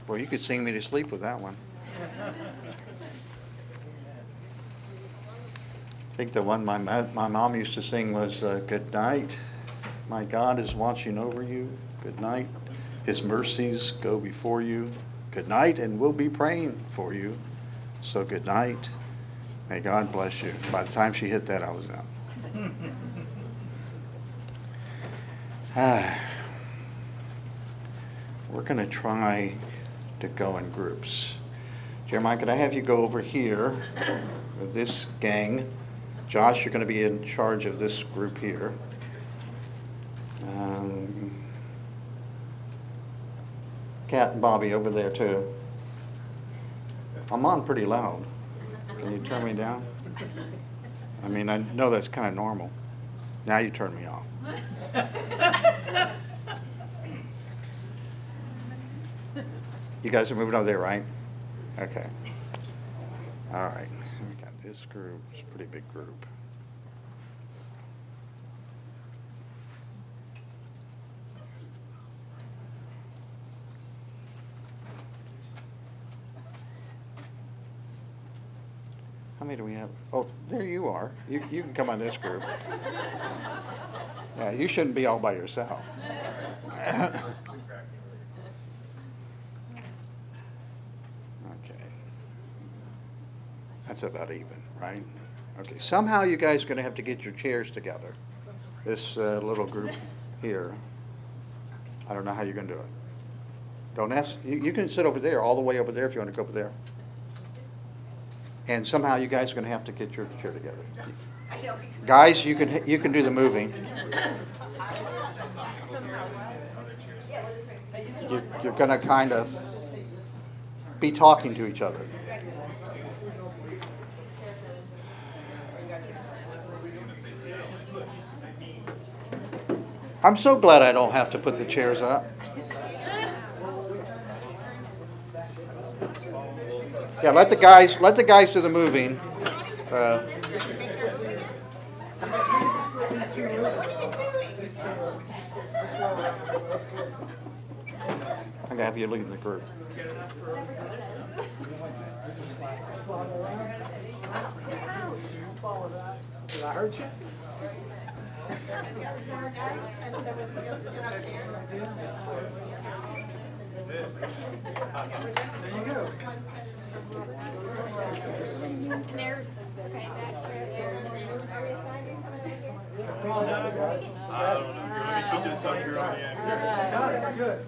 Well, you could sing me to sleep with that one. I think the one my mom used to sing was "Good night, my God is watching over you. Good night, His mercies go before you. Good night, and we'll be praying for you. So good night, may God bless you." By the time she hit that, I was out. We're going to try to go in groups. Jeremiah, could I have you go over here with this gang? Josh, you're going to be in charge of this group here. Kat and Bobby over there too. I'm on pretty loud. Can you turn me down? I mean, I know that's kind of normal. Now you turn me off. You guys are moving over there, right? Okay. All right. We got this group. It's a pretty big group. How many do we have? Oh, there you are. You can come on this group. Yeah, you shouldn't be all by yourself. Okay. That's about even, right? Okay. Somehow you guys are going to have to get your chairs together. This little group here. I don't know how you're going to do it. Don't ask. You can sit over there, all the way over there if you want to go over there. And somehow you guys are going to have to get your chair together. Guys, you can do the moving. You're going to kind of be talking to each other. I'm so glad I don't have to put the chairs up. Yeah, let the guys do the moving. I'm gonna have you lead the group. Did I hurt you? There you go. And there's, okay, that chair there. I don't know. Let me put this up here on the end. Got it. Good.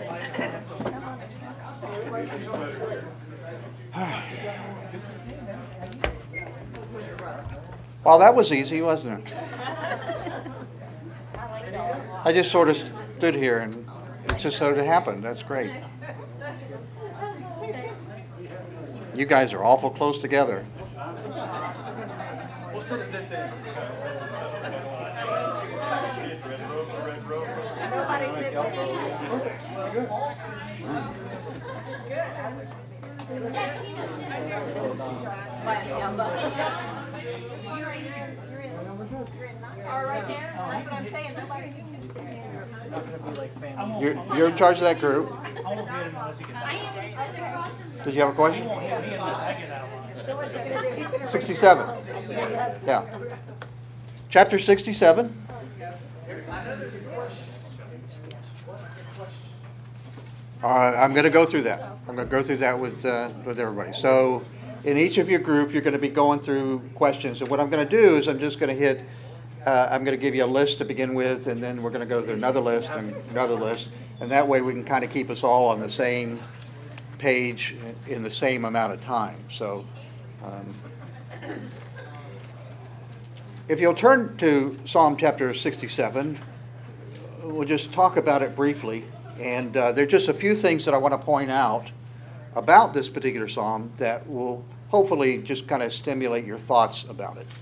Well, that was easy, wasn't it? I just sort of stood here and it just sort of happened. That's great. You guys are awful close together. We'll sit at this end. You're in charge of that group. Did you have a question? 67. Yeah. Chapter 67. I'm going to go through that. I'm going to go through that with everybody. So in each of your group, you're going to be going through questions. And what I'm going to do is I'm just going to I'm going to give you a list to begin with, and then we're going to go through another list and another list. And that way we can kind of keep us all on the same page in the same amount of time. So if you'll turn to Psalm chapter 67, we'll just talk about it briefly. And there are just a few things that I want to point out about this particular psalm that will hopefully just kind of stimulate your thoughts about it.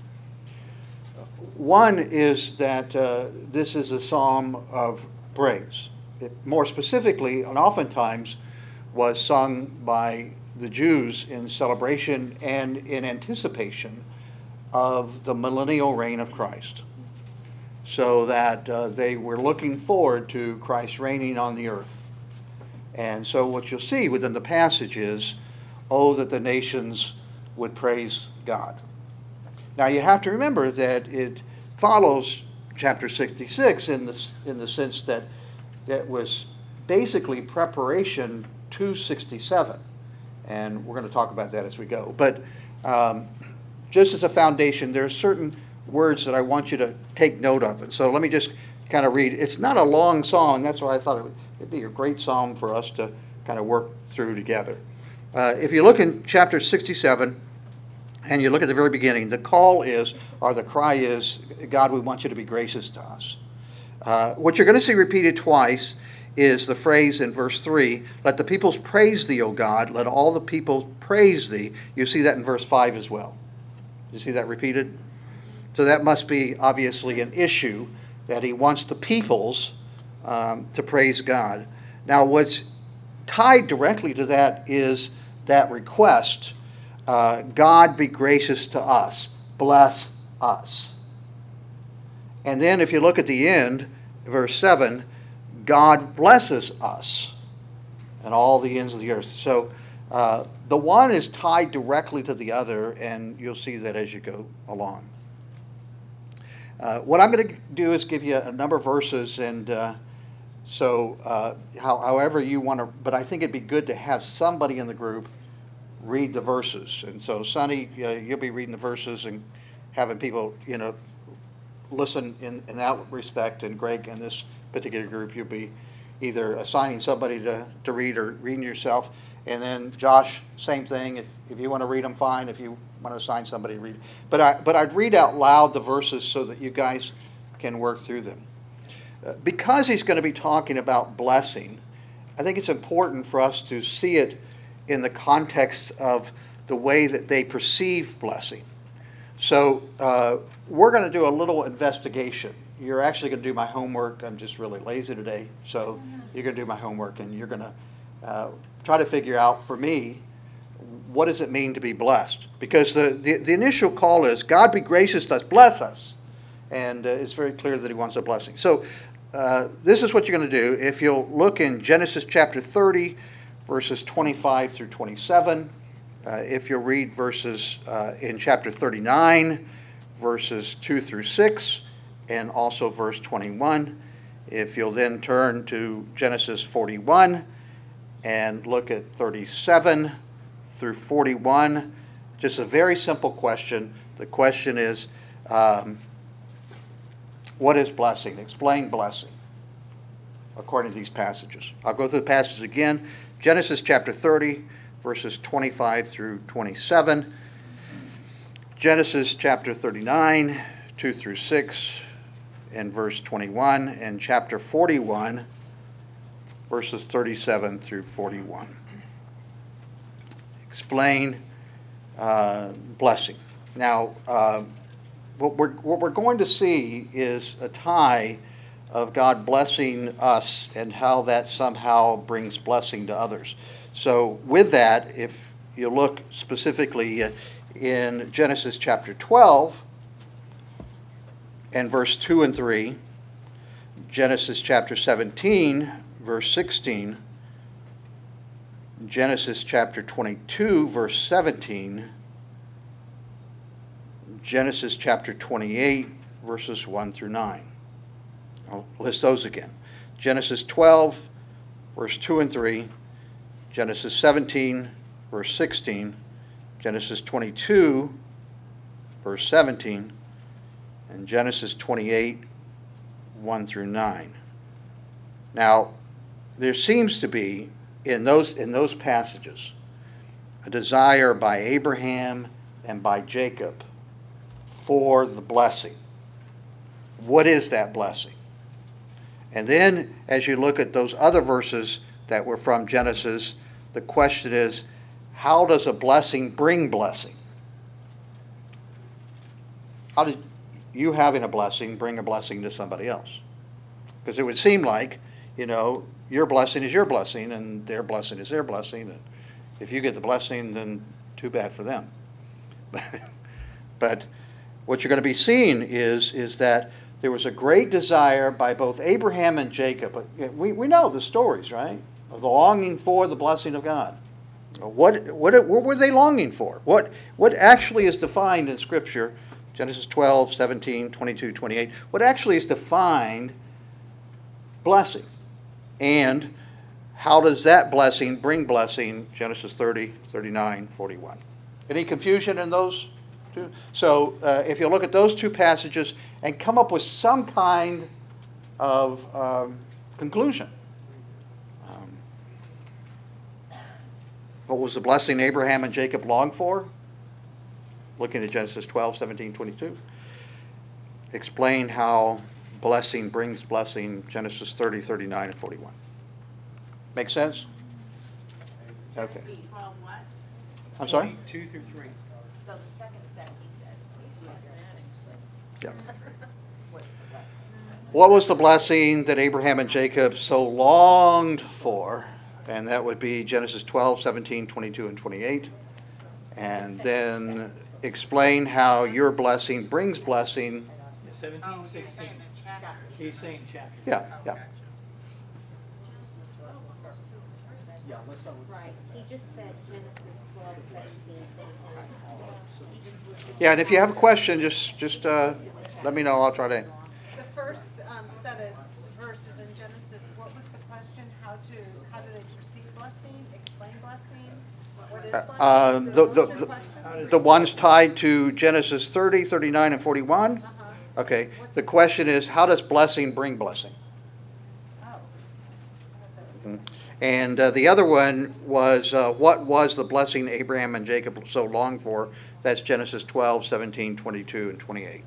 One is that this is a psalm of praise. It more specifically, and oftentimes, was sung by the Jews in celebration and in anticipation of the millennial reign of Christ. So that they were looking forward to Christ reigning on the earth. And so what you'll see within the passage is, oh, that the nations would praise God. Now you have to remember that it follows chapter 66 in the sense that that was basically preparation to 67. And we're going to talk about that as we go. But just as a foundation, there are certain words that I want you to take note of. And so let me just kind of read. It's not a long song. That's why I thought it'd be a great psalm for us to kind of work through together. If you look in chapter 67, and you look at the very beginning, the call is, or the cry is, God, we want you to be gracious to us. What you're going to see repeated twice is the phrase in verse 3, let the peoples praise thee, O God, let all the people praise thee. You see that in verse 5 as well. You see that repeated? So that must be obviously an issue that he wants the peoples to praise God. Now what's tied directly to that is that request, God be gracious to us, bless us. And then if you look at the end, verse 7, God blesses us and all the ends of the earth. So the one is tied directly to the other, and you'll see that as you go along. What I'm going to do is give you a number of verses, and however you want to, but I think it'd be good to have somebody in the group read the verses. And so Sonny, you'll be reading the verses and having people, listen in that respect. And Greg, in this particular group, you'll be either assigning somebody to read or reading yourself. And then Josh, same thing. If you want to read them, fine. If you want to assign somebody to read. But I'd read out loud the verses so that you guys can work through them. Because he's going to be talking about blessing, I think it's important for us to see it in the context of the way that they perceive blessing. So we're going to do a little investigation. You're actually going to do my homework. I'm just really lazy today. So you're going to do my homework, and you're going to try to figure out, for me, what does it mean to be blessed? Because the initial call is, God be gracious to us, bless us. And it's very clear that he wants a blessing. So this is what you're going to do. If you'll look in Genesis chapter 30, verses 25 through 27. If you'll read verses in chapter 39, verses 2 through 6, and also verse 21. If you'll then turn to Genesis 41 and look at 37 through 41, just a very simple question. The question is, what is blessing? Explain blessing according to these passages. I'll go through the passages again. Genesis chapter 30, verses 25 through 27. Genesis chapter 39, 2 through 6, and verse 21. And chapter 41, verses 37 through 41. Explain blessing. Now, what we're going to see is a tie of God blessing us and how that somehow brings blessing to others. So with that, if you look specifically in Genesis chapter 12 and verse 2 and 3, Genesis chapter 17, verse 16, Genesis chapter 22, verse 17, Genesis chapter 28, verses 1 through 9. I'll list those again. Genesis 12, verse 2 and 3, Genesis 17, verse 16, Genesis 22, verse 17, and Genesis 28, 1 through 9. Now, there seems to be, in those passages, a desire by Abraham and by Jacob for the blessing. What is that blessing? And then, as you look at those other verses that were from Genesis, the question is, how does a blessing bring blessing? How did you having a blessing bring a blessing to somebody else? Because it would seem like, your blessing is your blessing, and their blessing is their blessing. And if you get the blessing, then too bad for them. But what you're going to be seeing is that there was a great desire by both Abraham and Jacob. We know the stories, right? The longing for the blessing of God. What were they longing for? What actually is defined in Scripture, Genesis 12, 17, 22, 28, what actually is defined blessing? And how does that blessing bring blessing, Genesis 30, 39, 41? Any confusion in those two? So if you look at those two passages and come up with some kind of conclusion. What was the blessing Abraham and Jacob longed for? Looking at Genesis 12, 17, 22. Explain how blessing brings blessing, Genesis 30, 39, and 41. Make sense? Okay. 12 what? I'm sorry? 2 through 3. So the second set, he said. Yeah. What was the blessing that Abraham and Jacob so longed for? And that would be Genesis 12, 17, 22, and 28. And then explain how your blessing brings blessing. 17, 16. He's saying chapter. Yeah, yeah. Yeah, let's start with Right, he just said Genesis 12, 17. Yeah, and if you have a question, just let me know. I'll try to. The first set of verses in Genesis, what was the question? How do they perceive blessing? Explain blessing? What is blessing? What's your question? The ones tied to Genesis 30, 39, and 41. Okay. The question is, how does blessing bring blessing? Oh. And the other one was, what was the blessing Abraham and Jacob so longed for? That's Genesis 12, 17, 22, and 28.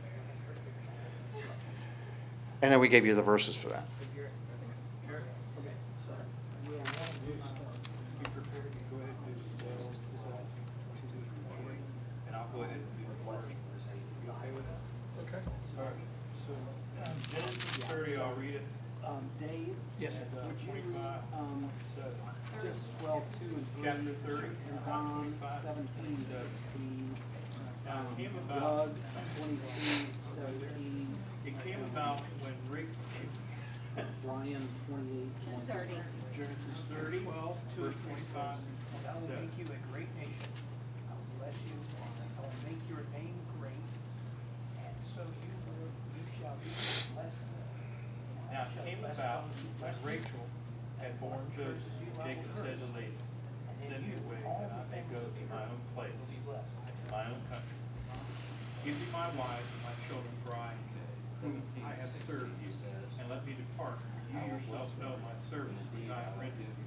And then we gave you the verses for that. Okay, so be prepared to go ahead and do 12, 28, and I'll go ahead and do the blessing. You okay with that? Okay. All right. So, Genesis 30, I'll read it. Dave? Yes, sir. Would you 25, read, just 12, 2 and 3? Chapter 30, And Don, 25, 17, 16. Now, it came about, Doug, 22, 17. it came about when Rick, Brian, 28, 30. Genesis 30, 12, 2 and 25. I will make you a great nation. I will bless you. I will make your name great. And so you shall be a blessing. Now, it came about when Rachel had borne Joseph, Jacob said to Laban, send me away that I may go to my own place, my own country. Give me my wife and my children, for I have served you, and let me depart. You yourself know my service which I have rendered you.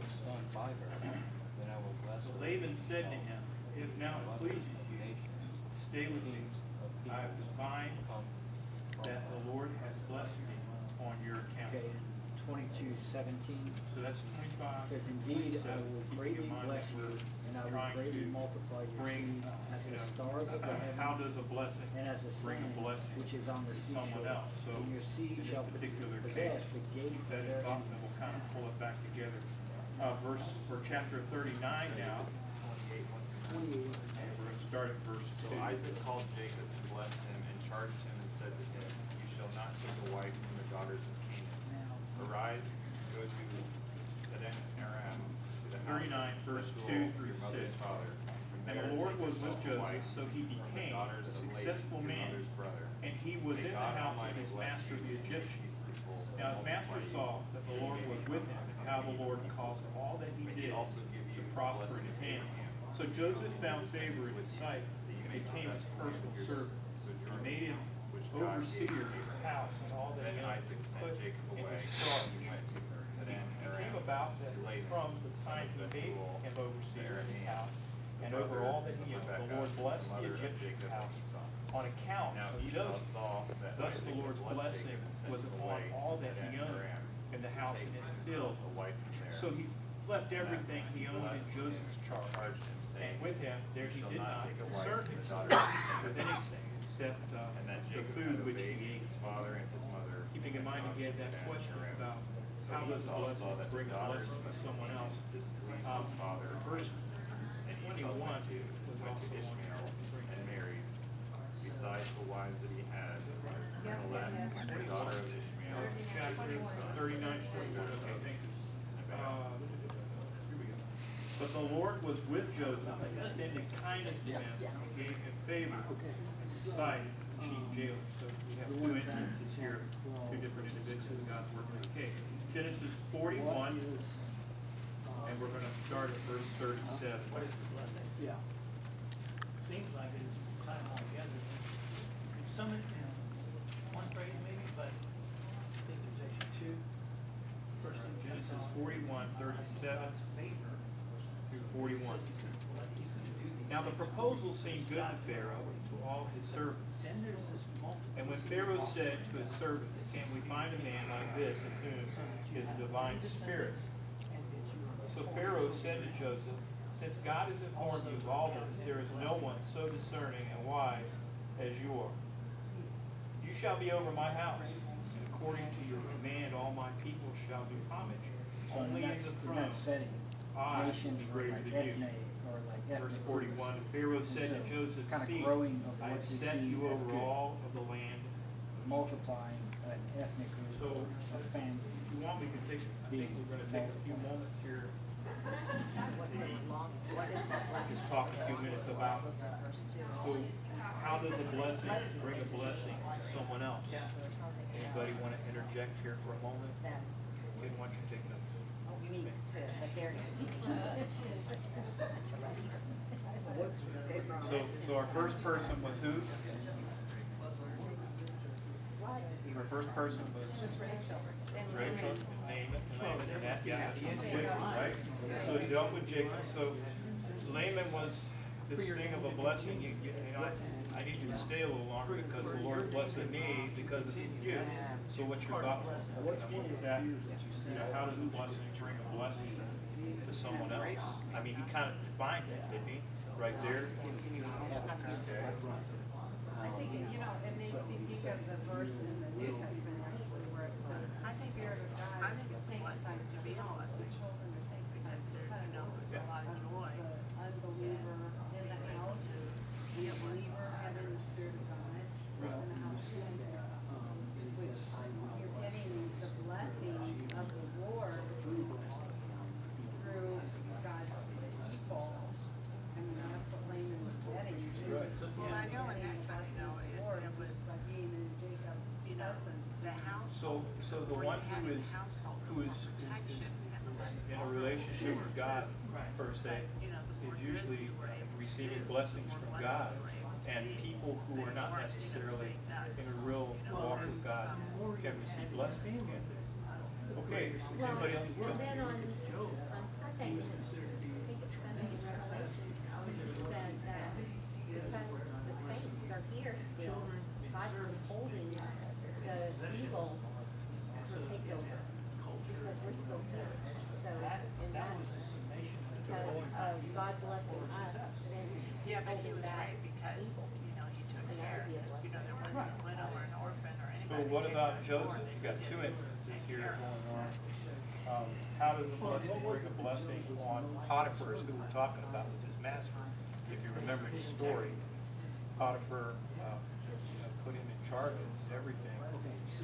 So Laban said to him, if now it pleases you, stay with me. I have divined that the Lord has blessed me on your account. Okay, 22, 17. So that's 25. Says, indeed, I will greatly Keep in mind bless that you, we're and I will trying greatly to multiply your bring, seed as you the know, stars of the how heaven does a blessing and as the bring a sand blessing which is on the to someone seashore. else? So And your seed in this shall particular possess case, the gate of that their is often enemies. we'll kind of pull it back together. Verse for chapter 39 now, 28. and we're going to start at verse So 2. Isaac called Jacob and blessed him and charged him and said to him, you shall not take a wife from the daughters of Canaan. Arise, go to Padan Aram, to the house 39 of verse Bethuel, 2 through your mother's 6. father. And the Lord was with Joseph, so he became a successful man, and he was in the house of his master the Egyptian. Now his master saw that the Lord was with him, and how the Lord caused all that he did to prosper in his hand. So Joseph found favor in his sight, and became his personal servant. He made him overseer of his house and all that he Then owned, Isaac and sent put Jacob in away, his charge. and went to Padan It Aram came about that to Laban, from the time he son of made Bethuel, him overseer of his Aramean, house, the and over brother all that of he owned, the Rebekah, Lord blessed the mother of Egyptian Jacob and house Esau. on account Now of Esau Joseph. saw that Thus the Isaac Lord's had blessed blessing Jacob and sent was him upon away all to that he Padan owned, Aram in the to house take and in the himself field. a wife from there. So he left everything he owned in Blessed Joseph's him, charge. charged him, And saying, with him there You he shall did not not take a wife concern from the himself daughters with anything except And that the Jacob food had which obeyed he ate. his father and his mother. Keeping in mind again that and question Aram. about So how does Esau a blessing saw that the bring a daughters blessing to of someone else. displeased his father. Verse And Esau 21 went to was also Ishmael and married, besides the wives that he had, Mehelah, the daughter of Ishmael, chapter Jacob's son, 39, sister of okay, thank you. and Here we go. But the Lord was with Joseph and extended kindness to him and gave him favor in the sight of the chief jailer. So we have two instances here, two different individuals God's working with. Okay, Genesis 41, and we're going to start at verse 37. What is the blessing? Yeah. Seems like it's time altogether. You can sum it in one phrase maybe, but I think there's actually two. First in Genesis 41, 37 God's favor. through 41. What he's gonna do these Now the things. proposal seemed good to Pharaoh and to all his servants. Then there's this multiplicity. And when Pharaoh said to his servants, "Can we find a man like this in whom is a divine spirit?" And that you are So Pharaoh said to Joseph, "Since God has informed you of all this, there is no one so discerning and wise as you are. You shall be over my house, and according to your command all my people shall do homage. Only in the throne setting I will nations be were greater like than you." ethnic or like Verse ethnic 41, groups. Pharaoh said to And so, Joseph, kind of "See, growing of I what have he set sees you as over good. all of the land." Multiplying an ethnic group, So, a family. if you want, we can take, I think we're gonna take a few moments here, just talk a few minutes about, so how does a blessing bring a blessing to someone else? Anybody want to interject here for a moment? Okay, why don't you take notes? You mean to the So our first person was who? Our first person was Rachel, Naaman, and that, yeah, that's Jacob, right? So it dealt with Jacob. So Naaman was this thing of a blessing. You know, I need to stay a little longer because the Lord's blessing me because of you. So what's your thoughts on that? What is that? You know, how does a blessing bring a blessing to someone else? I mean, he kind of defined it, didn't he? Right there. I think, you know, it makes me think of the verse in the New Testament actually where it says, I think Spirit of God I think it's a blessing sanctifies to be a the blessing. children are sanctified Because there, you know, there's a lot of joy. The unbeliever in the house, and the believer having the Spirit of God in the house. Which you're getting the blessing of the Lord through God's people. I mean, that's what Laman was getting. Right. Well, I know in that time, you know, it was, Like being in Jacob's you know, presence. the house. So the where one you had who the is household, who the is more protection and the less in a false relationship with God per se you know, the more is good usually you were able to receiving do, blessings the more from blessed God, you were able to and be. people who are not necessarily in a real walk with God can receive blessings. Okay, somebody else? Well, then on Sunday, I think it's Sunday in Revelation, that, because the saints are here still, God's withholding the evil to take over, because we're still here. So, and That was the that's summation of the because of God blessing us, then Yeah, but he holding was back right because, evil. you know, he took And that care would be a of this, you know, there blessing. wasn't a widow or an orphan or So anybody. what who about didn't Joseph? have You've got more. two They instances take here care of going them. on. How does a blessing bring a blessing on Potiphar, who we're talking about, was his master? If you remember the story, Potiphar put him in charge of everything. Okay, so,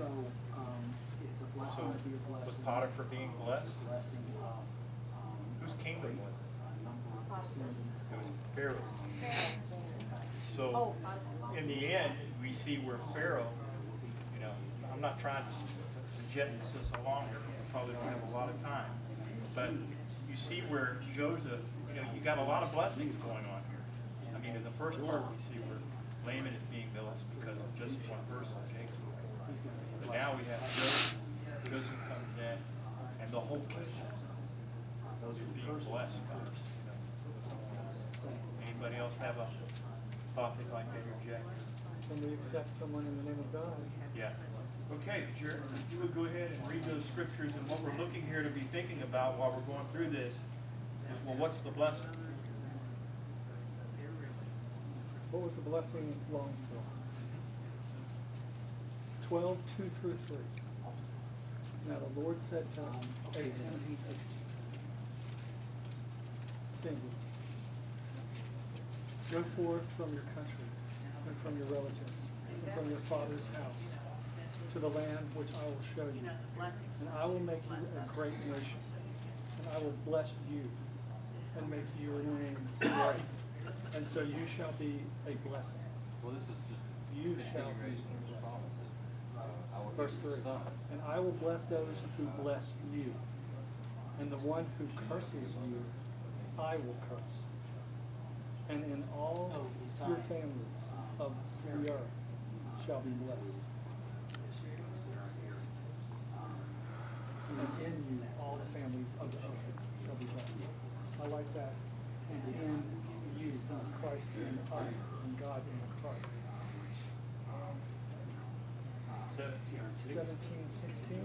it's a blessing So to be a blessing. was Potiphar being blessed? Blessing of, Whose kingdom was it? a number of descendants. It was Pharaoh's kingdom. So Oh, Potiphar. in the end, we see where Pharaoh, you know, I'm not trying to jet this along here, we probably don't have a lot of time. But you see where Joseph, you know, you got a lot of blessings going on here. I mean, in the first part, we see where Laman is being blessed because of just one person, Jacob. But now we have Joseph. Joseph comes in, and the whole kingdom, those are being blessed by, you know. Anybody else have a thought they'd like to interject? When we accept someone in the name of God. Yeah. Okay, Jared, if you would go ahead and read those scriptures, and what we're looking here to be thinking about while we're going through this is, well, what's the blessing? What was the blessing long ago? 12, 2 through 3. Now the Lord said to Okay, Abraham, 1760. singular, go forth from your country and from your relatives and from your father's house to the land which I will show you. You know, the blessings. And I will make you a great nation. I will bless you and make your name great. And so you shall be a blessing. Well, this is just. You shall be a continuation of the blessing. promises. Verse 3. And I will bless those who bless you. And the one who curses you, I will curse. And in all your families of the earth shall be blessed. And in you, all the families of the earth shall be blessed. I like that. And in you, Christ in us, and God in Christ. 17:16.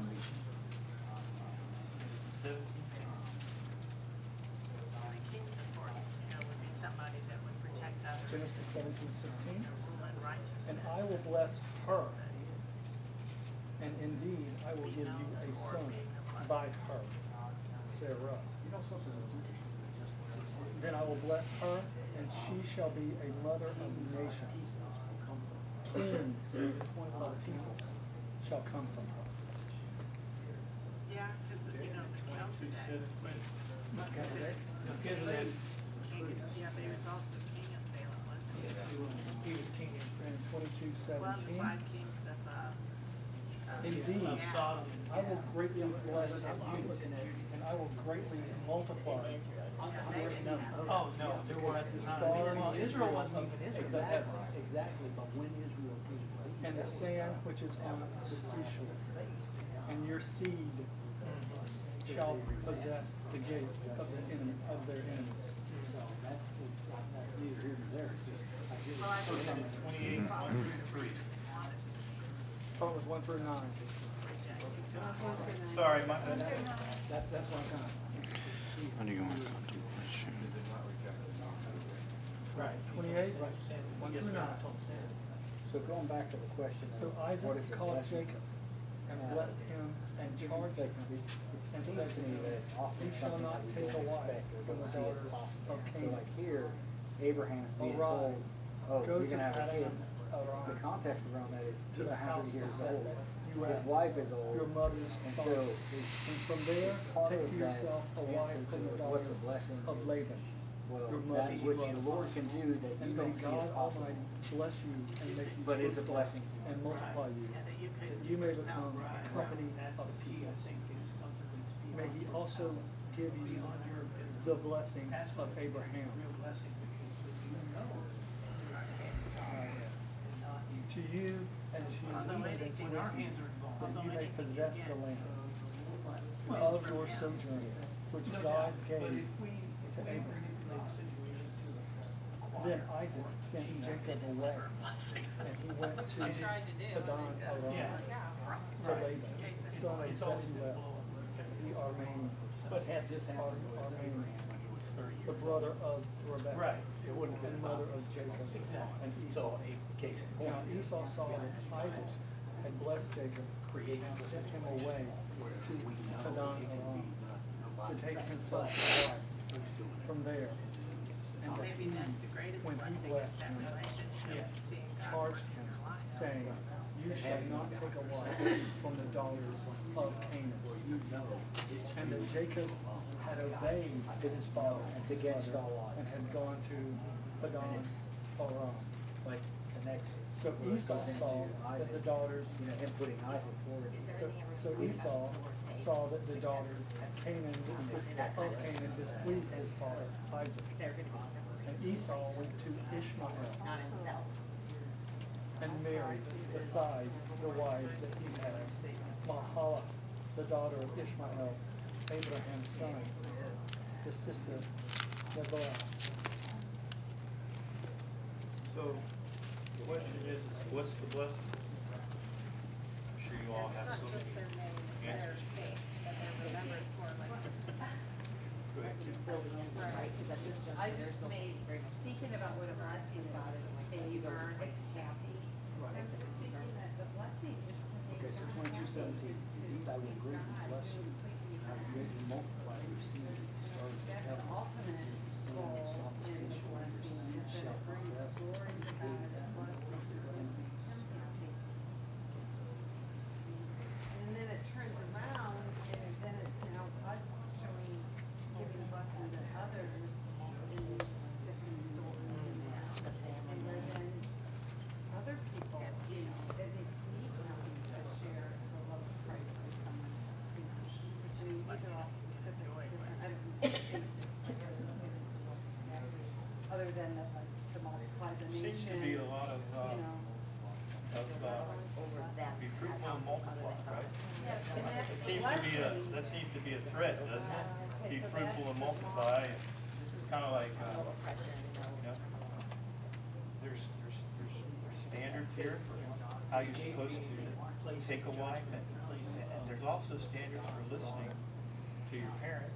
The kings, of course, would be somebody that would protect others. Genesis 17:16. Rule in righteousness. And I will bless her, and indeed I will give you a son by her, Sarah. You know something that's interesting? Then I will bless her, and she shall be a mother of nations. Kings of peoples shall come from her. Yeah, because, the Melchizedek was Melchizedek? Melchizedek. Yeah, but he was also the king of Salem, wasn't he? He was king in One of the 22:17. 5 kings of, Indeed, yeah. I will greatly bless you, and I will greatly multiply your number. Oh, no, there was The not. stars Well, Israel wasn't of even the Israel. heavens, Exactly, but when Israel came to and the sand which is on the seashore, and your seed shall possess the gate of the enemy of their enemies. so that's neither here nor there. It's just, I hear Well, I it. believe 28, 1 through 3. Oh, it was 1 through 9. Sorry, my, That's what I'm kind of. What do you want? Contemplation. Right. 28, 1 through 9. So going back to the question of So what Isaac is a called blessing? Jacob and blessed him and charged him and It said seems to to me him, that it's often you shall something not that we take a don't wife expect or from the don't see as daughters possible. of So Canaan. like here, Abraham's being told, Arise, oh, go you're to gonna have a kid. Padan Aram, The context around that is to he's the house 100 years that old. you His have wife is old. your mother's And father. so his And from there, part take of to that yourself a wife answer from to the what's a daughters blessing of is, Laban. well, your that mother's which brother. the Lord can do that And you may don't see God as possible. Almighty bless you and make you But it's a fruitful blessing to you. and multiply you, Yeah, that you could that you may yourself. become a company That's of the key, I peoples. think, is something that's beyond. May he also give you beyond your ability. the blessing That's of what Abraham. Real blessing, because what you know is and not you. To you and to your Although descendants anything- with Our you, hands are involved. that you may anything possess you the get land Well, of your sojourn, which No God doubt, gave but if we to Abraham. manipulate the situation to acquire. Then Isaac sent Jacob away, and he went to I tried to do. Padan Aram Yeah. to Laban, son of It's always Bethuel, the Aramean, But had this happened with Aramean, Abraham when he was 30 the years brother of Rebekah, Right. It wouldn't have been and as mother of obvious. Jacob, Exactly. and So, Esau. a case in point. Now Esau saw that Isaac had blessed Jacob Creates and the sent him situation away where to we know Padan it can Aram be the to take body. himself But a wife he's doing it. from there. And that Maybe that's the greatest when he blessing, is blessed that him, relationship, seeing God charged work in him, your life. saying, you shall not take a wife from the daughters of Canaan. You know it's And that Jacob had obeyed his father and his against mother, all odds. and had gone to Padan Aram. But the next. So Esau goes saw into that the Isaac, daughters, you know, him putting Isaac forward. so Esau saw that the daughters of Canaan displeased his father Isaac. And Esau went to Ishmael and married, besides the wives that he had, Mahalath, the daughter of Ishmael, Abraham's son, the sister Nebaioth. so, the question is, what's the blessing? I'm sure you all have It's not so just their many name, it's their answers. faith that they're remembered for, like, Go ahead. building in, right? Because at this I juncture, just there's made, thinking about what a blessing is, favor, it's happy. I'm just thinking that the blessing is to make Okay, so God happy, 22:17, is to indeed I will please greatly God, bless to you, please you. I will greatly multiply your seed as the stars of That's the heaven. ultimate As the sand goal is on the in the seashore, your blessing, seed is that shall it brings possess glory the to gate God, it blesses of your him enemies. happy. And then it turns around, and then it's now us showing other than to multiply the nation. Seems to be a lot of, You know. be fruitful and multiply, right? Yeah, and It seems to be that seems to be a threat, doesn't it? Be fruitful and multiply, and it's kind of like, you know, there's standards here for how you're supposed to take a wife, and there's also standards for listening to your parents.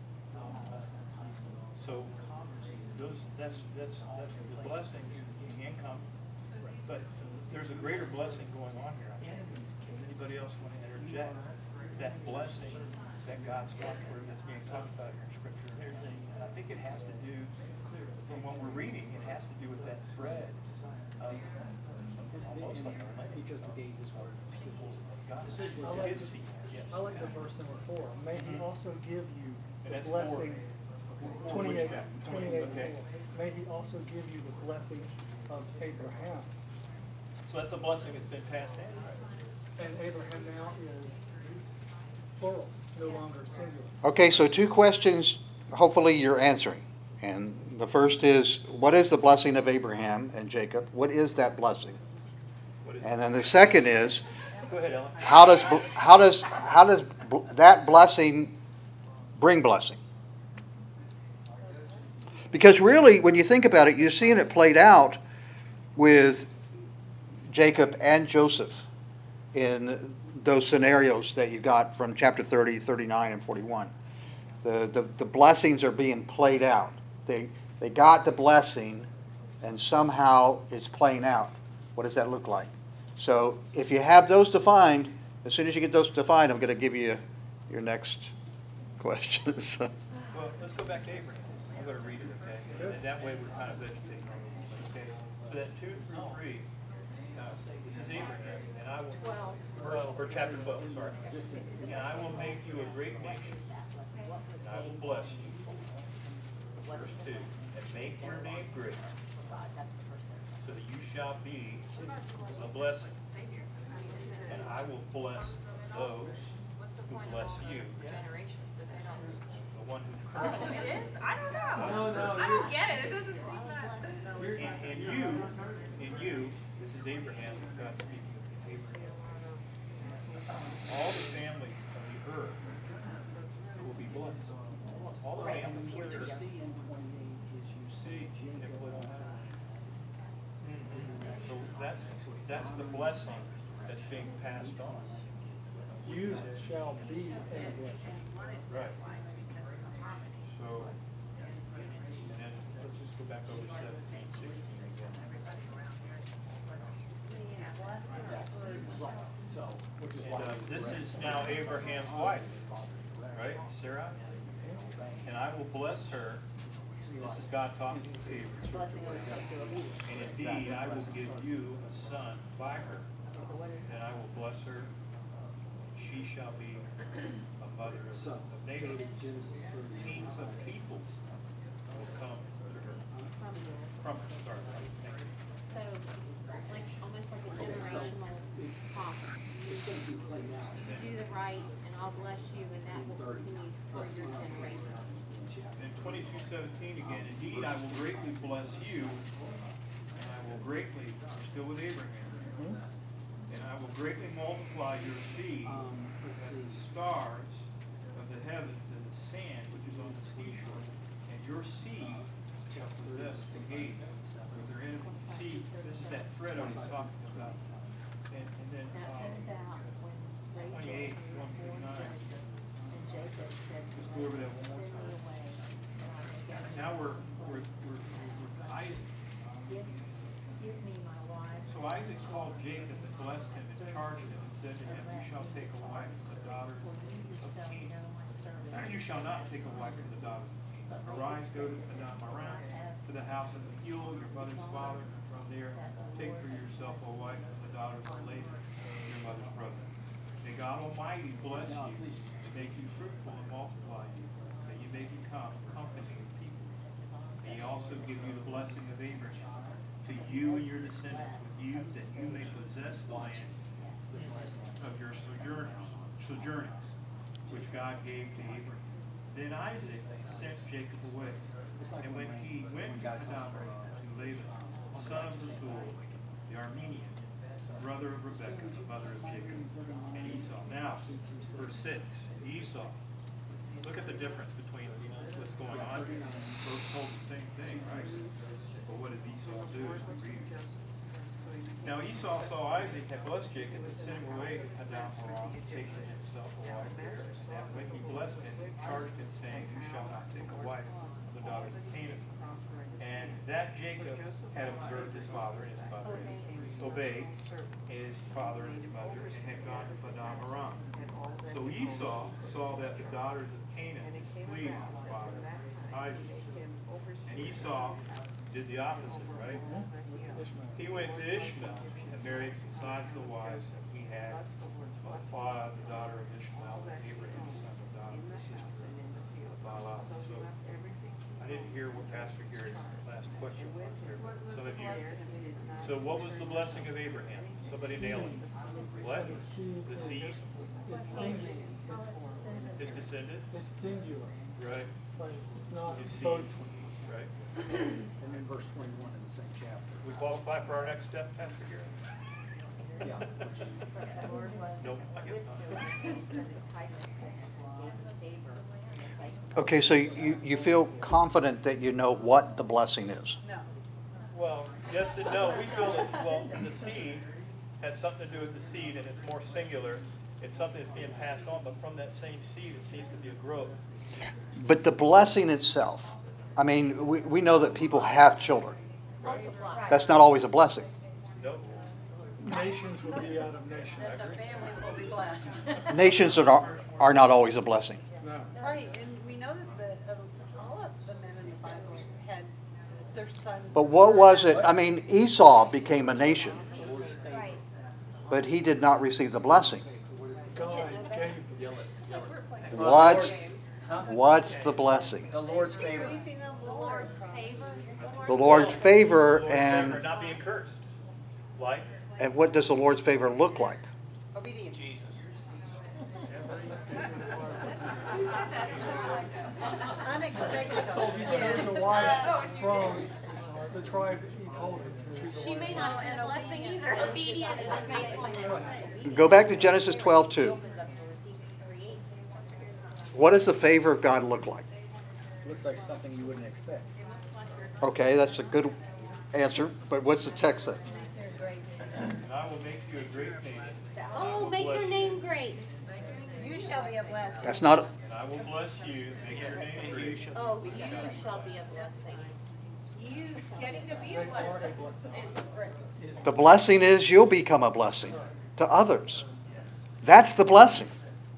So that's the blessing, the income, but there's a greater blessing going on here. Does anybody else want to interject? That blessing that God's talking about, that's being talked about here in Scripture. And I think it has to do, from what we're reading, it has to do with that thread of almost like a lineage Because the gate is where people of God. I To like his the- seed, yes. I like the verse number 4. May he also give you And the that's blessing. 4. 28, Which 28, okay. 4. May he also give you the blessing of Abraham. So that's a blessing that's been passed down, right? And Abraham now is plural, no longer singular. Okay, so two questions, hopefully you're answering. And the first is, what is the blessing of Abraham and Jacob? What is that blessing? What is And then the second is, Go ahead, Ellen. how does that blessing bring blessing? Because really, when you think about it, you're seeing it played out with Jacob and Joseph in those scenarios that you got from chapter 30, 39, and 41. The blessings are being played out. They got the blessing, and somehow it's playing out. What does that look like? So if you have those defined, as soon as you get those defined, I'm going to give you your next questions. Well, let's go back to Abraham. I'm going to read it, okay? And that way we're kind of vegetating. Okay? So that 2 through 3, this is Abraham, and I will, or chapter 12, sorry. And I will make you a great nation, and I will bless you. Verse 2, and make your name great, so that you shall be a blessing. And I will bless those who bless you. The one who curses you. It is? I don't know. No, I don't get it. It doesn't seem that. In you, this is Abraham, God speaking of Abraham. All the families of the earth will be blessed. All the families of the earth. See in 28 is you see Jacob. So that's the blessing that's being passed on. You shall be a blessing. Right. So, and then let's just go back over 17, 16 again. And this is now Abraham's wife, right, Sarah? And I will bless her. This is God talking to Abraham. And indeed, I will give you a son by her, and I will bless her. She shall be a mother of nations. Kings of peoples will come to her. From her, sorry. Thank you. So, like, almost like a generational promise. You do the right, and I'll bless you, and that will continue for your generation. In 22:17 again, indeed I will greatly bless you, and I will greatly, still with Abraham, and I will greatly multiply your seed as the stars of the heavens and the sand which is on the seashore, and your seed shall possess the gate of their enemies. See, this is that thread I was talking about. And then Now, what about when 28, 1 Rachel through born 9. Joseph, and Jacob said to Let's go over that one more send me time. away, and I will go. Now we're Isaac. Give me my wife. So Isaac called Jacob and blessed him and charged him and said to him, you shall take a wife from the daughters For you of yourself Canaan. know my servant. You shall not take a wife from the daughters of Canaan. Arise, go to Padan Aram, to the house of Bethuel, your mother's father, and from there take for yourself a wife from the daughters of Laban, your mother's brother. May God Almighty bless you, to make you fruitful and multiply you, that you may become a company of people. May he also give you the blessing of Abraham, to you and your descendants with you, that you may possess the land of your sojournings, which God gave to Abraham. Then Isaac sent Jacob away. And when he went to Padan Aram to Laban, son of Bethuel, the Aramean, brother of Rebekah, the mother of Jacob, and Esau. Now, verse 6, Esau. Look at the difference between what's going on here. Both told the same thing, right? But what did Esau do as we read? Now Esau saw Isaac had blessed Jacob and sent him away to Padan Aram, taking himself a wife there. And when he blessed him, he charged him, saying, You shall not take a wife of the daughters of Canaan. And that Jacob had observed his father and his mother, and obeyed his father and his mother, and had gone to Padan Aram. So Esau saw that the daughters of Canaan pleased his father Isaac. And Esau did the opposite, right? He went to Ishmael and married besides the wives that he had. Bala, the daughter of Ishmael, and Abraham, son of Doddah, the sister of Bala. So I didn't hear what Pastor Gary's last question was there. Some of you. So what was the blessing of Abraham? Somebody nail it. What? The seed? It's singular. His descendant? It's singular. Right. But it's not His both. seed. Right. And then verse 21 in the same chapter. We qualify for our next step, Pastor Gary? Yeah. Nope, I guess not. Okay, so you feel confident that you know what the blessing is? No. Well, yes and no. We feel that, well, the seed has something to do with the seed, and it's more singular. It's something that's being passed on, but from that same seed, it seems to be a growth. But the blessing itself, I mean, we know that people have children. That's not always a blessing. Nope. Nations will be out of nations. The family will be blessed. Nations are not always a blessing. No. Right, and we know that all of the men in the Bible had their sons. But what was it? I mean, Esau became a nation, Right. but he did not receive the blessing. God gave What's the blessing? The Lord's favor. Increasing of the The Lord's Lord's favor. The Lord's favor, Lord's and favor, not being cursed. Like what does the Lord's favor look like? obedience. Jesus. Unexpected. There's a wife from the tribe that he's holding. She's a She wife. may not have been a blessing either. Obedience and faithfulness. Go back to Genesis 12:2. What does the favor of God look like? Looks like something you wouldn't expect. Okay, that's a good answer, but what's the text say? And I will make you a great nation. Oh, make your name great. You shall be a blessing. That's not. And I will bless you, make your name great. Oh, you shall be a blessing. You getting to be a blessing is great. The blessing is you'll become a blessing to others. That's the blessing.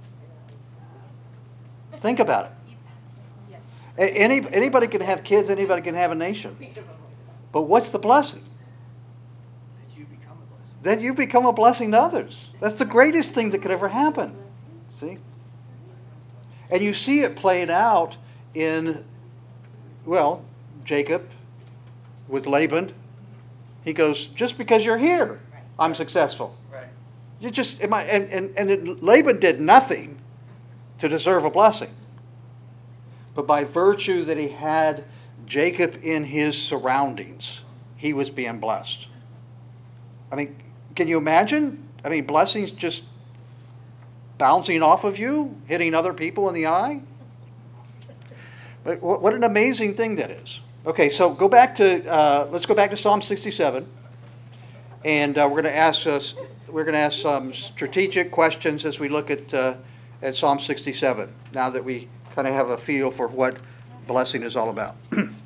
Think about it. Anybody can have kids, anybody can have a nation. But what's the blessing? That you become a blessing. That you become a blessing to others. That's the greatest thing that could ever happen. See? And you see it played out in, well, Jacob with Laban. He goes, just because you're here, I'm successful. Right. You just, and Laban did nothing to deserve a blessing. But by virtue that he had Jacob in his surroundings, he was being blessed. I mean, can you imagine? I mean, blessings just bouncing off of you, hitting other people in the eye. But what an amazing thing that is. Okay, so let's go back to Psalm 67, and we're going to ask some strategic questions as we look at Psalm 67. Now that we kind of have a feel for what blessing is all about.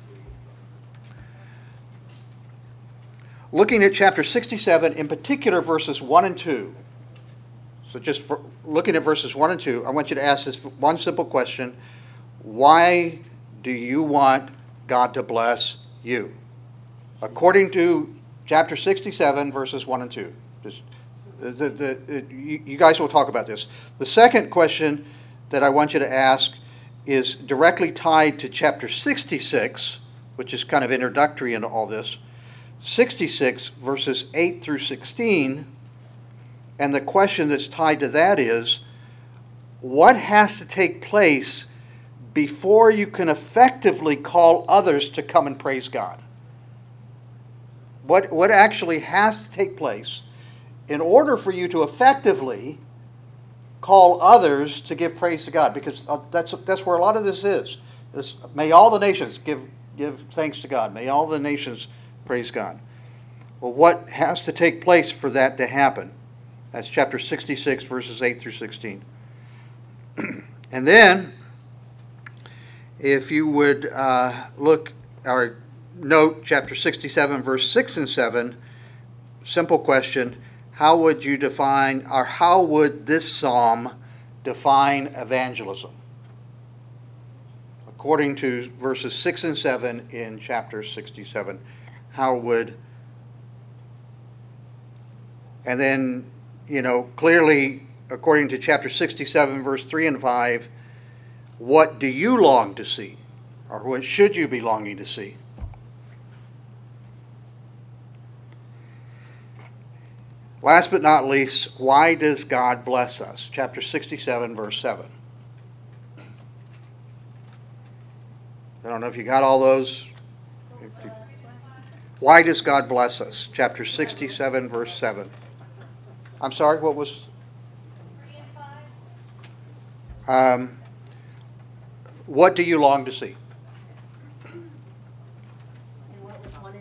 Looking at chapter 67, in particular verses 1 and 2. So just looking at verses 1 and 2, I want you to ask this one simple question. Why do you want God to bless you? According to chapter 67, verses 1 and 2. You guys will talk about this. The second question that I want you to ask is directly tied to chapter 66, which is kind of introductory into all this. 66, verses 8 through 16. And the question that's tied to that is, what has to take place before you can effectively call others to come and praise God. What actually has to take place in order for you to effectively call others to give praise to God? Because that's where a lot of this is. May all the nations give thanks to God. May all the nations praise God. Well, what has to take place for that to happen? That's chapter 66, verses 8 through 16. And then, if you would look or note chapter 67, verse 6 and 7, simple question: how would you define, or how would this psalm define evangelism? According to verses 6 and 7 in chapter 67, how would, and then, clearly, according to chapter 67, verse 3 and 5, what do you long to see? Or what should you be longing to see? Last but not least, why does God bless us? Chapter 67, verse 7. I don't know if you got all those. Why does God bless us? Chapter 67, verse 7. I'm sorry, what was? 3 and 5. What do you long to see? And what was 1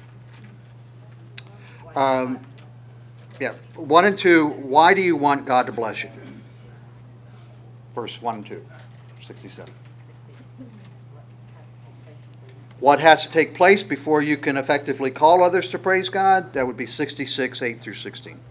and 2? Yeah, 1 and 2, why do you want God to bless you? Verse 1 and 2, 67. What has to take place before you can effectively call others to praise God? That would be 66, 8 through 16.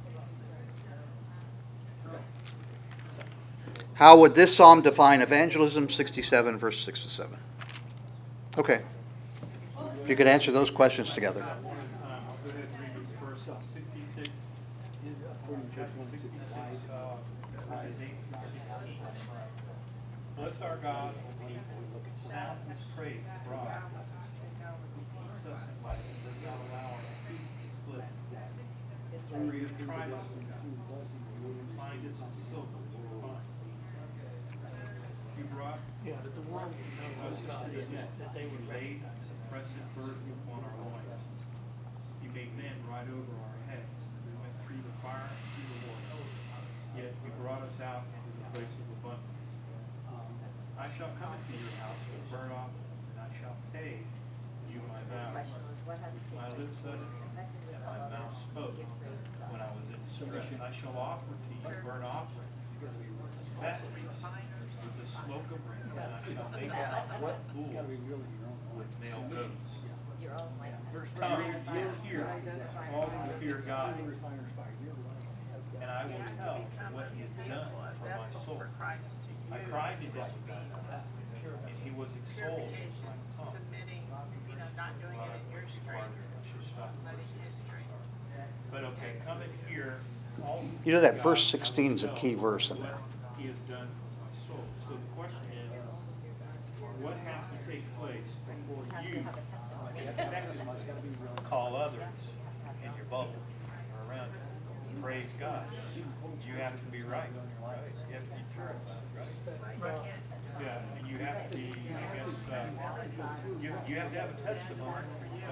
How would this psalm define evangelism? 67, verse 6 to 7. Okay. If you could answer those questions together. I'll go ahead and read it first. 66, chapter 66, verses 8 through 16. Bless our God, O people, sound his praise abroad. Who keeps us in life and does not allow our feet to slip. For you have tried us, O God. Find us in silver or fine. You brought But the world knows us God into the is net, that they would laid a suppressive burden upon our loins. You made men ride over our heads. We went through the fire and through the water. Yet you brought us out into the place of abundance. I shall come into your house with burnt offering, and I shall pay you my vows, which my lips uttered and my mouth spoke when I was in distress. I shall offer to you burnt offerings, fatness, with the smoke of rams, and I shall make bulls with male goats. Come, ye hear, all who fear God, and I will tell what he has done for my soul. I cried to him, and he was extolled in my tongue. Submitting, not doing it in your strength, but in his strength. But okay, come in here, all who You know that fear verse God, 16 is a and I key will verse tell in there. what he has done for my soul. So the question is, what has to take place before you effectively call others in your bubble or around you? Praise God. You have to be right. You have to be true. Right. Yeah, and you have to be, I guess, you have to have a testimony.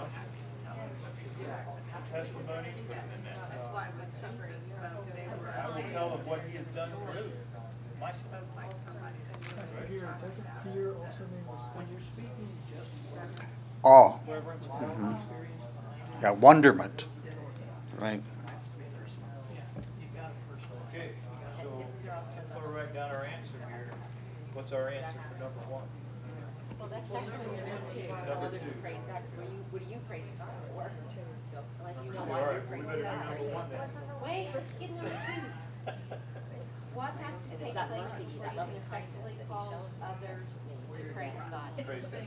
Testimony. That's why when somebody spoke, they were. I will tell of what he has done for me. My soul. Like somebody that Doesn't fear also mean respect? When you're speaking, just Awe. Reverence, Mhm. experience. Yeah, wonderment. Right. Yeah, you got it personally. Okay, so let's write down our answer here. What's our answer for number 1? Well, that's definitely Number 2. praise God. What do you praise God for? Unless you know All why right, you're we praising better do God. number 1 then. Wait, let's get number 2. What has to take that place mercy, before that you loving can kindness effectively that He call showed others to praise God? Praise God.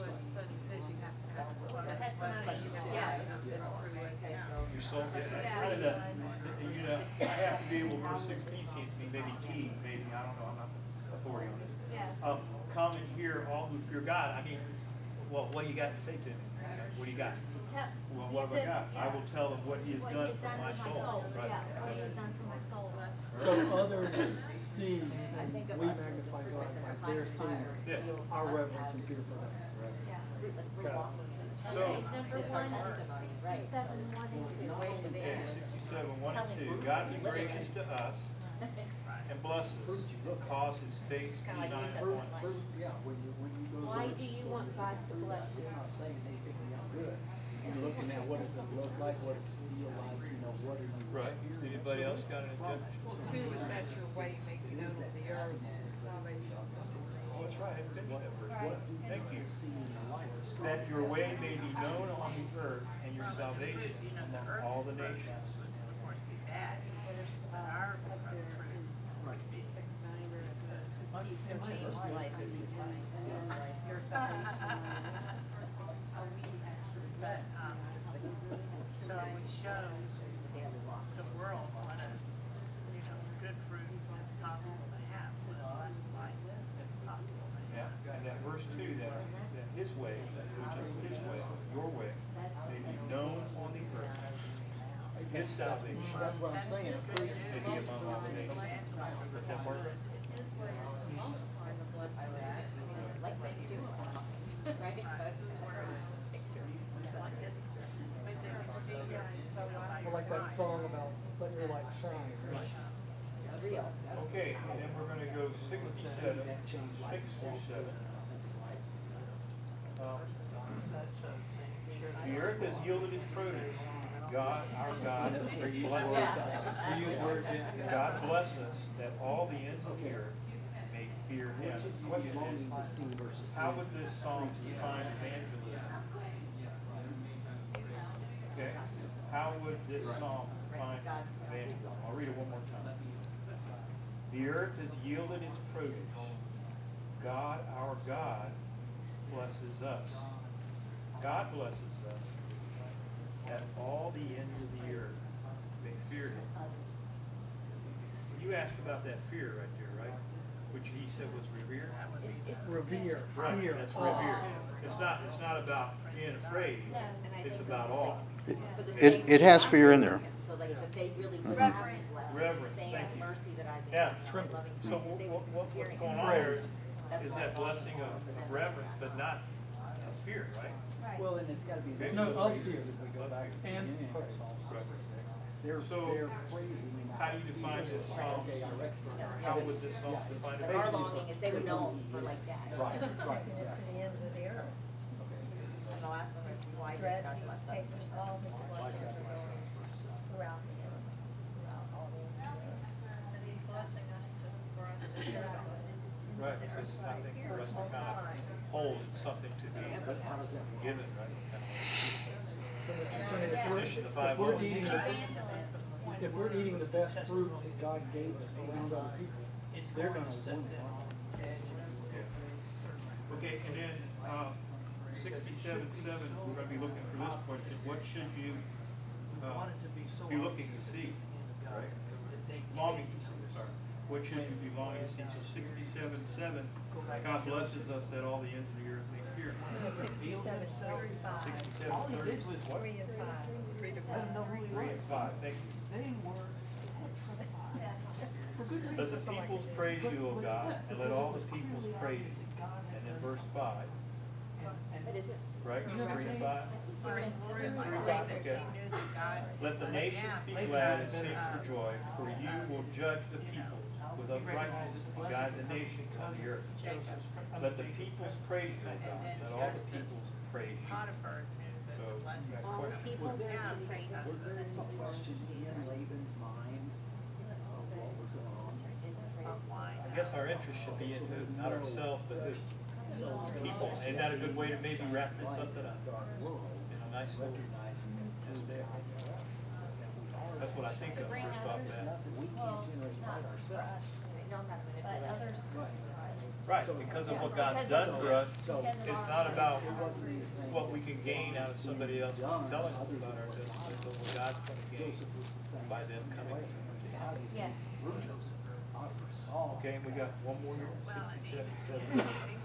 Testimony, yeah. Your soul gets kind of, I have to be able, verse 16 seems to be maybe key, maybe, I don't know, I'm not authority on this. Yes. Come and hear all who fear God. I mean, Well, what do you got to say to me? What do you got? Well, He what have I did- got? I will tell him what he has What done he has for done my for my soul. soul, Right. yeah, what he has done for my soul. So others see, and we magnify God by their seeing Yeah. our reverence and fear for Him. Got it. So, Okay, number one, 67, 1 and 2. okay, 67, 1 and 2. God be gracious to us and bless us, and cause his face to shine upon us. Yeah, when you go. Why to- do you want God to bless you? You're not saying anything good. You're looking at what does it look like, what does it feel like, what are you Right. experiencing? Anybody else got an objection? Two is that your way making known of the earth, salvation. Oh, that's right, I haven't finished that verse. Right. Thank you. See in the light. That your way may be known on the earth and your salvation among all the nations. Of course, be bad, but our But, so it would show the world what a, good fruit is possible to have, what a blessed life is possible to Yeah, have. and that verse 2, that his way, which is his way, your way, may be known on the earth. His salvation That's what I'm saying, it's pretty. may be among all the nations. What's that part? His way is to multiply the blessing, like they do, right? I like that song about let your light shine. Right? It's real. Okay, and then we're gonna go 67, 6 through 7. The earth has yielded its produce. God, our God, bless us. God bless us that all the ends of the earth may fear him. The question is, how would this psalm define evangelism? Okay, how would this psalm define evangelism? I'll read it one more time. The earth has yielded its produce. God, our God, blesses us. God blesses us that all the ends of the earth may fear him. You asked about that fear right there, right? Which he said was revere. Revere, Right, fear, that's awe. revere. It's not about being afraid. It's about awe. It has fear in there. So like that they really Reverence. Reverence, saying thank you. mercy that I've Yeah. been loving So kindness, they what's would experience going on here Praise. is that blessing of reverence, but not of fear, right? Well, and it's gotta be. Okay. No, of praises fear. If we go back to the And beginning of praise. Psalm Right. 66, they're So, praising. how do you define this psalm? Okay, I recognize. How would this psalm define But our evangelism? longing is they would know for like that. Right, right, To exactly. the ends of the earth. And the last one is why does God Spread, bless us? take all his blessings throughout the earth, throughout all the ends of the earth. And he's blessing us for us to share that blessing. Right, because it's nothing for us to kind of hold, it's something to be But how does that work? given, right? So Mr. Simeon, Tradition of the if we're Bible. eating the, Evangelists. if we're eating the best fruit that God gave us around other people, they're gonna want it. Okay, and then, 67:7, we're gonna be looking for this question, what should you, be looking to see, right? Longing to see, sorry. What should you be longing to see? So 67:7, God blesses us that all the ends of the earth may fear him. 67, 35, 67:30 is what? 3 and 5. 3 and 5, thank you. Let the peoples praise you, O God, and let all the peoples praise you. And then verse 5, right? 3 and 5. Okay. Let the nations be glad and sing for joy, for you will judge the peoples with uprightness and guide the nations on the earth. Let the peoples praise you, O God, let all the peoples praise you. Potiphar knew that So, the blessing. that All the question. people Yeah, pray. Was there any question in Laban's mind of what was going on? Why? I guess our interest should be in who, not ourselves, but who. People. Isn't that a good way to maybe wrap this something up? God's world, In a nice little, recognizing who's there. that's what I think To of bring first off others, that. Nothing we well, can't generate by not for ourselves. us, No, I'm not but manipulating. others for us. Right, because of what God's done for us, So it's not about it wasn't anything. what we can gain out of somebody else telling us about our business, but what God's gonna gain Joseph was the same. by them coming to How did he Yes. through Joseph? Potiphar saw. Okay, and we got one more here, Well, and 67:7. he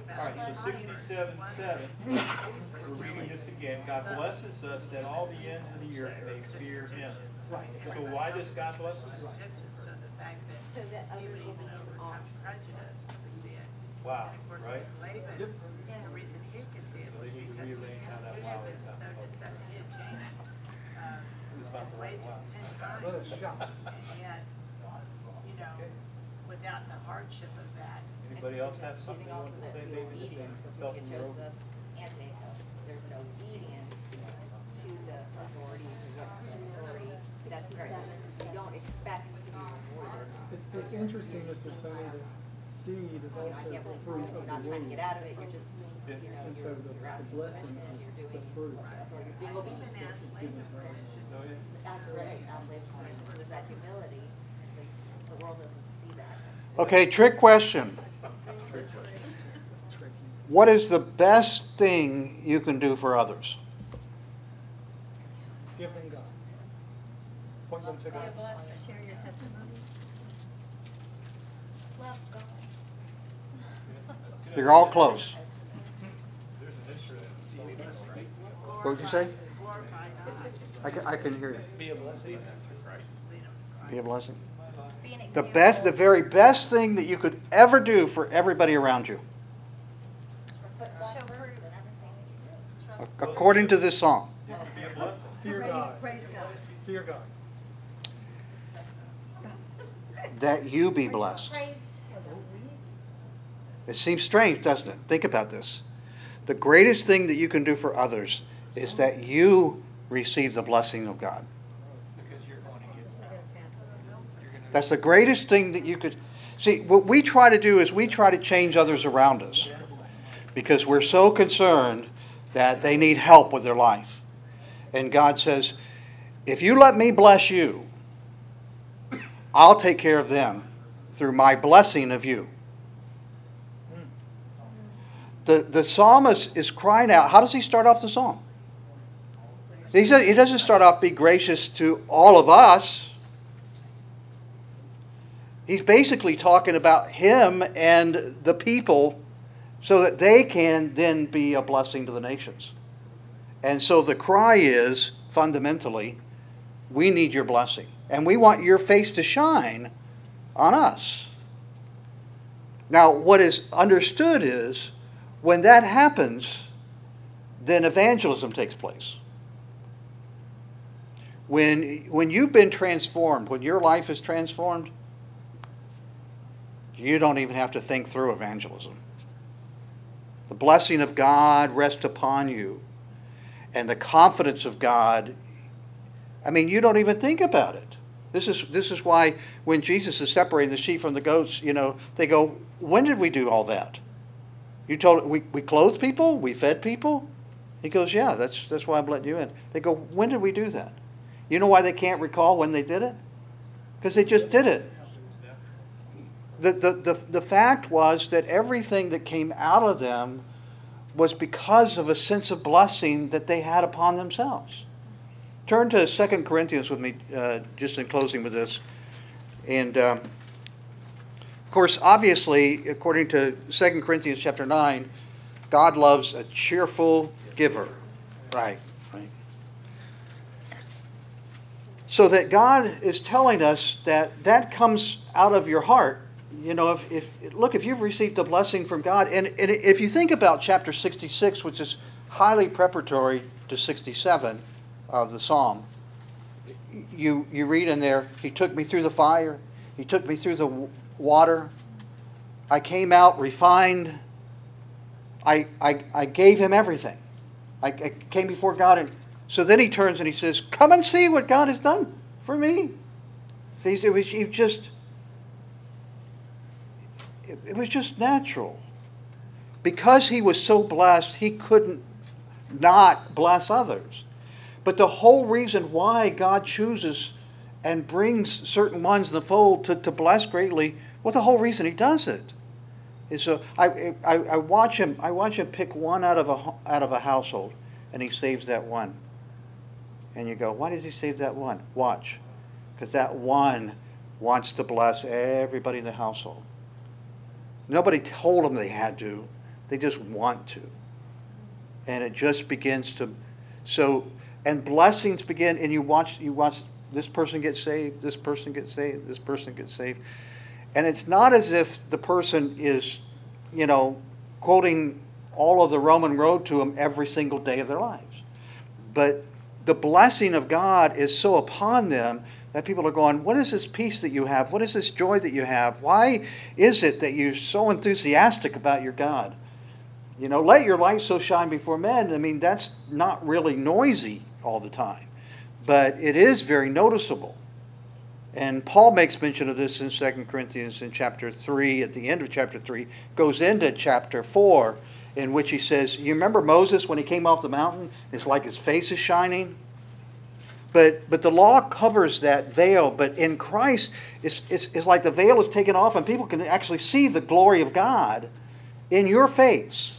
about. All right, so 67:7, we're reading this again. God blesses us that all the ends of the earth may fear him. So why does God bless us? Egyptians, so the fact So that that he others would will even be overcome on. prejudice to see it. Wow, And of course, right? with Laban, the reason he could see it So was they need to because he rearrange how that could wow have been is so out. deceptive. He had changed It's not his the right wages wow. 10 times. Let us shop. And yet, you know, without the hardship of that, Anybody else have something Giving you also want to the say, David? obedience that of you felt look at in your Joseph and Jacob. There's an obedience to the authority, to what the authority, that's very, you don't expect to be rewarded. It's interesting, Mr. Sonny, that seed is You know, I also can't the believe fruit you're of not the trying to womb. get out of it, you're just, you know, And so you're the asking blessing questions, is you're the doing, fruit. you're being I obedient. even asked It's Laban given us questions. Oh, yeah. That's right, there's that humility, it's like, the world doesn't see that. Okay, trick question. What is the best thing you can do for others? Give them God. Point them to God. Share your testimony. Love God. You're all close. There's an interest, right? What would you say? Glorify God. I can hear you. Be a blessing to Christ. Be a blessing. Be an The example. very best thing that you could ever do for everybody around you, Show fruit. according to this song. Be a blessing. Fear Praise- God. Praise God. Fear God. That you be blessed. Praise. It seems strange, doesn't it? Think about this. The greatest thing that you can do for others is that you receive the blessing of God. Because you're going to get, That's the greatest thing that you could. See, what we try to do is we try to change others around us because we're so concerned that they need help with their life. And God says, if you let me bless you, I'll take care of them through my blessing of you. The psalmist is crying out. How does he start off the psalm? He doesn't start off, be gracious to all of us. He's basically talking about him and the people so that they can then be a blessing to the nations. And so the cry is, fundamentally, we need your blessing. And we want your face to shine on us. Now, what is understood is, when that happens, then evangelism takes place. When you've been transformed, when your life is transformed, you don't even have to think through evangelism. The blessing of God rests upon you, and the confidence of God, I mean, you don't even think about it. This is why when Jesus is separating the sheep from the goats, they go, when did we do all that? You told we clothed people, we fed people? He goes, yeah, that's why I'm letting you in. They go, when did we do that? You know why they can't recall when they did it? Because they just did it. The fact was that everything that came out of them was because of a sense of blessing that they had upon themselves. Turn to 2 Corinthians with me, just in closing with this. And, of course, obviously, according to 2 Corinthians chapter 9, God loves a cheerful giver. Right. So that God is telling us that comes out of your heart. If you've received a blessing from God, and if you think about chapter 66, which is highly preparatory to 67 of the Psalm, you read in there, He took me through the fire, He took me through the water, I came out refined, I gave Him everything. I came before God, and so then He turns and He says, come and see what God has done for me. So it was just natural. Because He was so blessed, He couldn't not bless others. But the whole reason why God chooses and brings certain ones in the fold to bless greatly, the whole reason He does it is so. I watch Him pick one out of a household, and He saves that one. And you go, why does He save that one? Watch, because that one wants to bless everybody in the household. Nobody told Him they had to, They just want to. And it just begins to, and blessings begin, and you watch this person get saved, this person gets saved, this person gets saved. And it's not as if the person is, quoting all of the Roman road to them every single day of their lives. But the blessing of God is so upon them that people are going, what is this peace that you have? What is this joy that you have? Why is it that you're so enthusiastic about your God? Let your light so shine before men. I mean, that's not really noisy all the time, but it is very noticeable. And Paul makes mention of this in 2 Corinthians in chapter 3, at the end of chapter 3, goes into chapter 4, in which he says, you remember Moses when he came off the mountain? It's like his face is shining. But the law covers that veil. But in Christ, it's like the veil is taken off and people can actually see the glory of God in your face.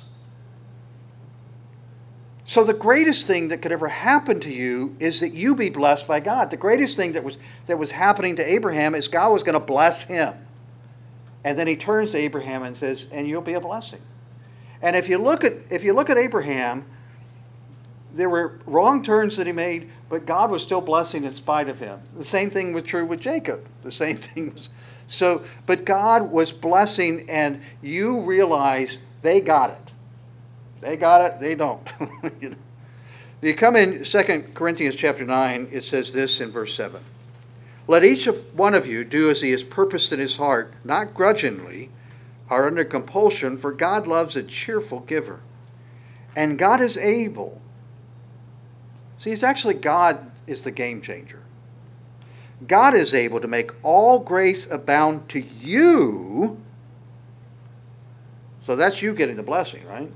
So the greatest thing that could ever happen to you is that you be blessed by God. The greatest thing that was happening to Abraham is God was going to bless him. And then he turns to Abraham and says, and you'll be a blessing. And if you look at Abraham, there were wrong turns that he made, but God was still blessing in spite of him. The same thing was true with Jacob. The same thing was but God was blessing, and you realize they got it. They got it, they don't. You come in 2 Corinthians chapter 9, it says this in verse 7. Let each one of you do as he has purposed in his heart, not grudgingly or under compulsion, for God loves a cheerful giver. And God is able. See, it's actually God is the game changer. God is able to make all grace abound to you. So that's you getting the blessing, right?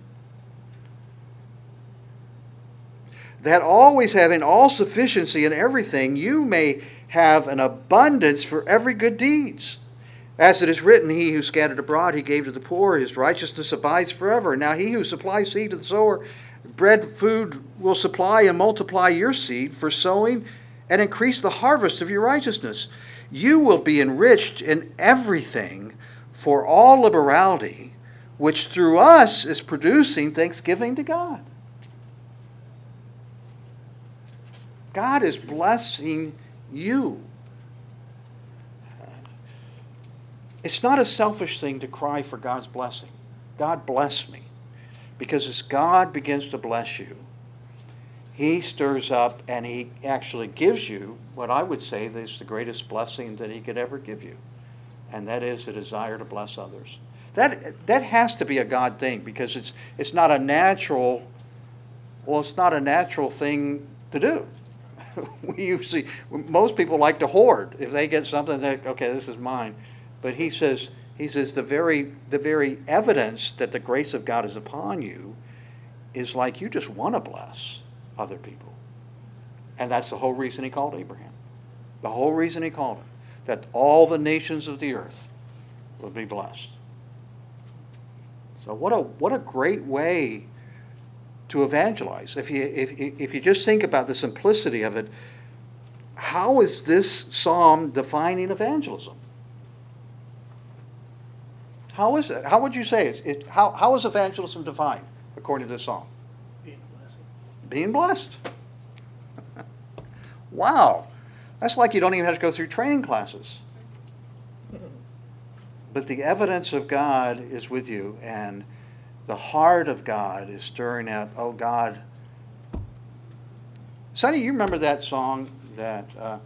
That always having all sufficiency in everything, you may have an abundance for every good deeds. As it is written, he who scattered abroad, he gave to the poor. His righteousness abides forever. Now he who supplies seed to the sower, bread, food will supply and multiply your seed for sowing and increase the harvest of your righteousness. You will be enriched in everything for all liberality, which through us is producing thanksgiving to God. God is blessing you. It's not a selfish thing to cry for God's blessing. God bless me. Because as God begins to bless you, he stirs up and he actually gives you what I would say is the greatest blessing that he could ever give you. And that is the desire to bless others. That has to be a God thing, because it's not a natural thing to do. Most people like to hoard. If they get something, okay, this is mine. But he says the very evidence that the grace of God is upon you is like you just want to bless other people. And that's the whole reason he called Abraham. The whole reason he called him. That all the nations of the earth will be blessed. So what a great way to evangelize. If you just think about the simplicity of it, how is this psalm defining evangelism? How is it? How would you say it? How is evangelism defined according to this psalm? Being blessed. Wow. That's like you don't even have to go through training classes. But the evidence of God is with you, and the heart of God is stirring out, oh God. Sonny, you remember that song that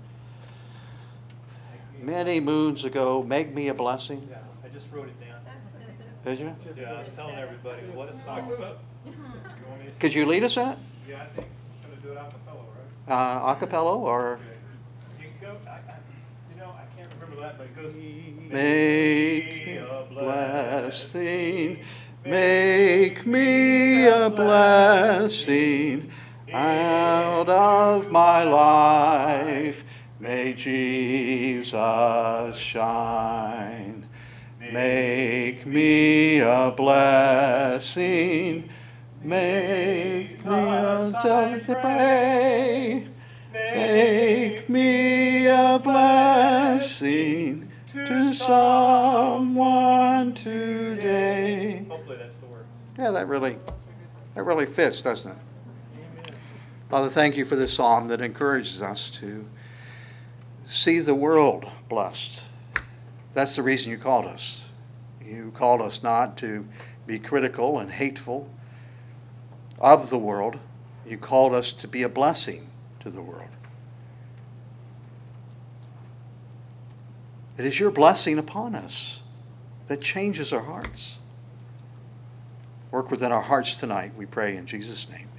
many moons ago, Make Me a Blessing? Yeah, I just wrote it down. Did you? Yeah, I was telling everybody what it's talking about. Could you lead us in it? Yeah, I think I'm going to do it a cappella, right? A cappella or? Okay. You can go, I can't remember that, but it goes, Make me a blessing, make me a blessing out of my life, may Jesus shine. Make me a blessing, make me a pray. Make me a blessing to someone today. hopefully that's the word. Yeah, that really fits, doesn't it? Father, thank you for this psalm that encourages us to see the world blessed. That's the reason you called us. You called us not to be critical and hateful of the world. You called us to be a blessing to the world. It is your blessing upon us that changes our hearts. Work within our hearts tonight, we pray in Jesus' name.